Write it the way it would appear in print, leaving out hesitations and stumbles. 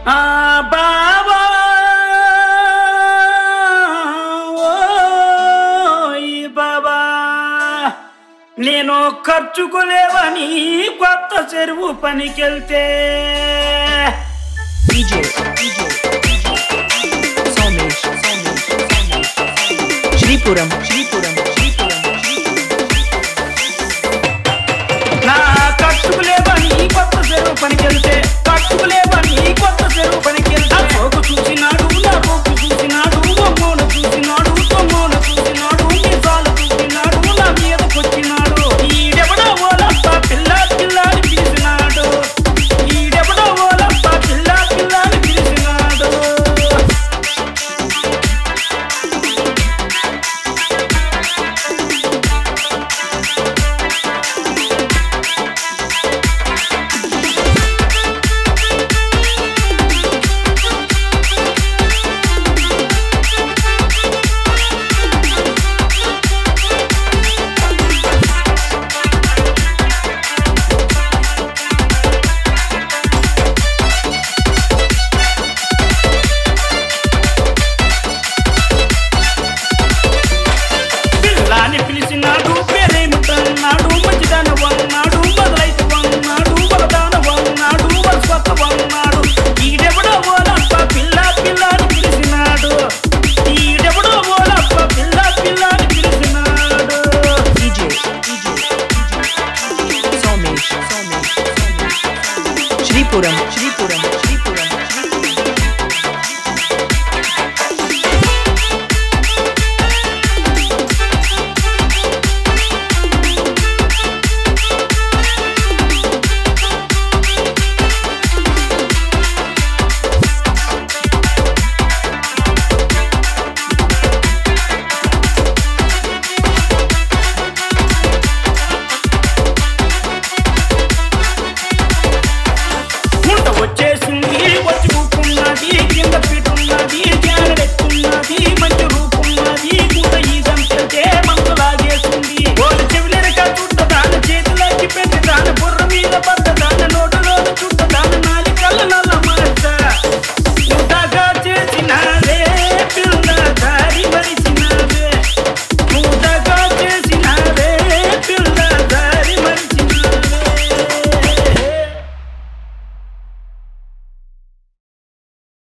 ఆ బాబా ఓయ్ బాబా నేను ఖర్చుకోలేవని కొత్త చెరువు పనికెళ్తే శ్రీపురం నా ఖర్చుకోలేవని కొత్త చెరువు పనికెళ్తే ఖర్చుకోలేవని కొత్త చెరువు పనికెళ్తే సోకు చూసినాడు నా రోకు చూసినాడు బొమ్మను చూసినాడు బొమ్మను చూసినాడు మీసాలు చూసినాడు నా మీదకొచ్చినాడు ఈడెవడో ఓలప్ప పిల్ల పిల్లని పిలిచినాడు ఈడెవడో ఓలప్ప పిల్ల పిల్లని పిలిచినాడు పిల్లాని పిలిచినాడు పేరేమిటన్నాడు మంచిదనవన్నాడు మొదలైతవన్నాడు వరదానవన్నాడు వరస్వతవన్నాడు ఈడెవడో ఓలప్ప పిల్ల పిల్లని పిలిచినాడు ఈడెవడో ఓలప్ప పిల్ల పిల్లని పిలిచినాడు శ్రీపురం